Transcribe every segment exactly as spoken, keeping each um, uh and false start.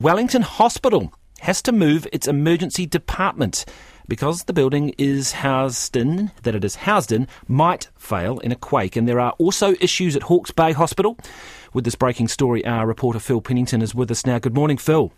Wellington Hospital has to move its emergency department because the building is housed in, that it is housed in, might fail in a quake. And there are also issues at Hawke's Bay Hospital. With this breaking story, our reporter Phil Pennington is with us now. Good morning, Phil.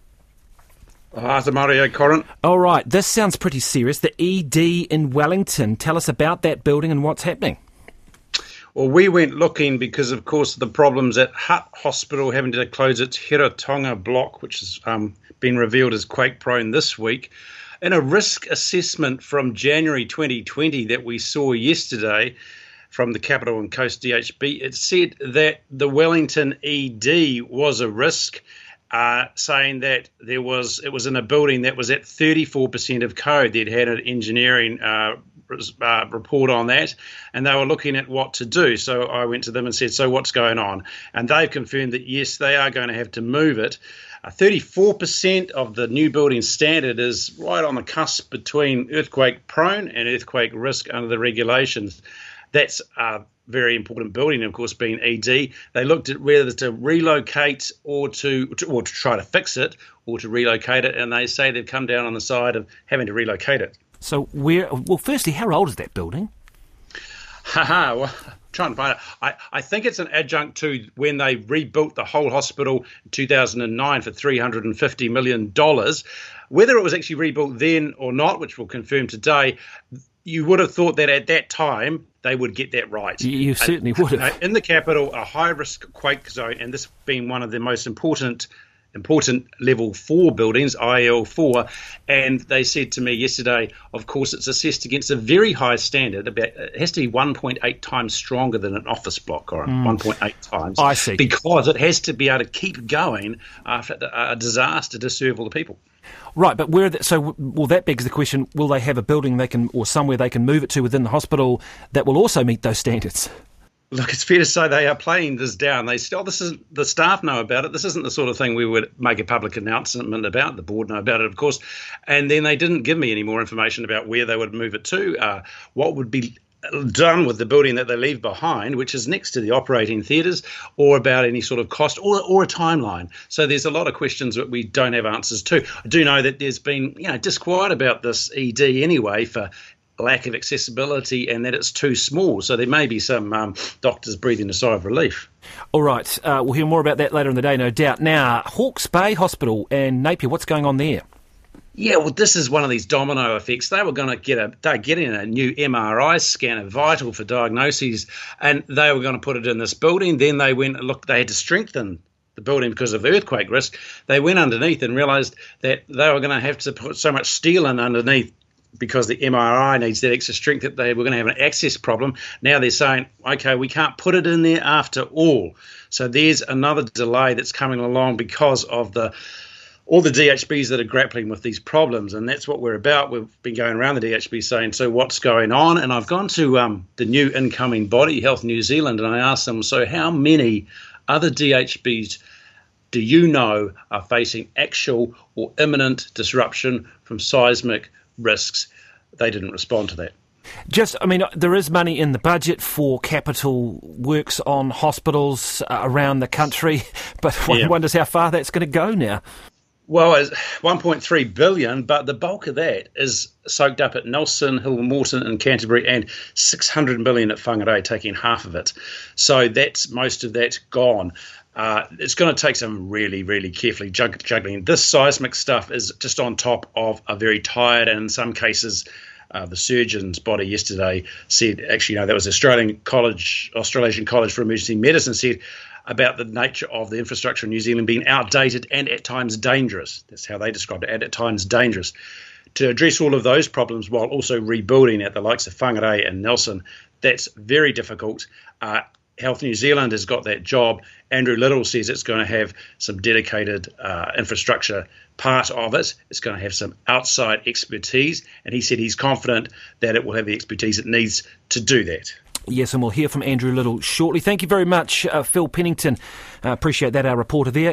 Hi, Mario Corin. All right, this sounds pretty serious. The E D in Wellington. Tell us about that building and what's happening. Well, we went looking because, of course, the problems at Hutt Hospital having to close its Heretaunga block, which has um, been revealed as quake-prone this week. In a risk assessment from January twenty twenty that we saw yesterday from the Capital and Coast D H B, it said that the Wellington E D was a risk, uh, saying that there was it was in a building that was at thirty-four percent of code. They'd had an engineering uh, uh, report on that, and they were looking at what to do. So I went to them and said, so what's going on? And they've confirmed that, yes, they are going to have to move it. Uh, thirty-four percent of the new building standard is right on the cusp between earthquake prone and earthquake risk under the regulations. That's a very important building, of course, being E D. They looked at whether to relocate or to, to or to try to fix it or to relocate it, and they say they've come down on the side of having to relocate it. So where? Well, firstly, how old is that building? Haha, well, I'm trying to find out. I, I think it's an adjunct to when they rebuilt the whole hospital in two thousand nine for three hundred fifty million dollars. Whether it was actually rebuilt then or not, which we'll confirm today, you would have thought that at that time they would get that right. You certainly would have. In the capital, a high-risk quake zone, and this being one of the most important important level four buildings, I L four, and they said to me yesterday, of course, it's assessed against a very high standard. About it has to be one point eight times stronger than an office block, or mm. one point eight times. I see. Because it has to be able to keep going after a disaster to serve all the people. Right, but where? The, so, well, that begs the question: will they have a building they can, or somewhere they can move it to within the hospital that will also meet those standards? Look, it's fair to say they are playing this down. They still, this is the staff know about it. This isn't the sort of thing we would make a public announcement about. The board know about it, of course. And then they didn't give me any more information about where they would move it to, uh, what would be done with the building that they leave behind, which is next to the operating theatres, or about any sort of cost or, or a timeline. So there's a lot of questions that we don't have answers to. I do know that there's been, you know, disquiet about this E D anyway for lack of accessibility and that it's too small. So there may be some um, doctors breathing a sigh of relief. All right. Uh, we'll hear more about that later in the day, no doubt. Now, Hawke's Bay Hospital and Napier, what's going on there? Yeah, well, this is one of these domino effects. They were going to get a, they're getting a new M R I scanner, vital for diagnoses, and they were going to put it in this building. Then they went, look, they had to strengthen the building because of earthquake risk. They went underneath and realised that they were going to have to put so much steel in underneath because the M R I needs that extra strength that they were going to have an access problem. Now they're saying, okay, we can't put it in there after all. So there's another delay that's coming along because of the all the D H Bs that are grappling with these problems, and that's what we're about. We've been going around the D H B saying, so what's going on? And I've gone to um, the new incoming body, Health New Zealand, and I asked them, so how many other D H Bs do you know are facing actual or imminent disruption from seismic risks? They didn't respond to that. Just, I mean, there is money in the budget for capital works on hospitals uh, around the country, but one yeah. wonders how far that's going to go now. Well, it's one point three billion dollars, but the bulk of that is soaked up at Nelson, Hill Morton and Canterbury, and six hundred million dollars at Whangarei, taking half of it. So that's most of that's gone. Uh, it's going to take some really, really carefully jug- juggling. This seismic stuff is just on top of a very tired, and in some cases, uh, the surgeon's body yesterday said, actually, no, that was Australian College, Australasian College for Emergency Medicine said about the nature of the infrastructure in New Zealand being outdated and at times dangerous. That's how they described it, and at times dangerous. To address all of those problems while also rebuilding at the likes of Whangarei and Nelson, that's very difficult. Uh, Health New Zealand has got that job. Andrew Little says it's going to have some dedicated uh, infrastructure part of it. It's going to have some outside expertise, and he said he's confident that it will have the expertise it needs to do that. Yes, and we'll hear from Andrew Little shortly. Thank you very much, uh, Phil Pennington. Uh, appreciate that, our reporter there.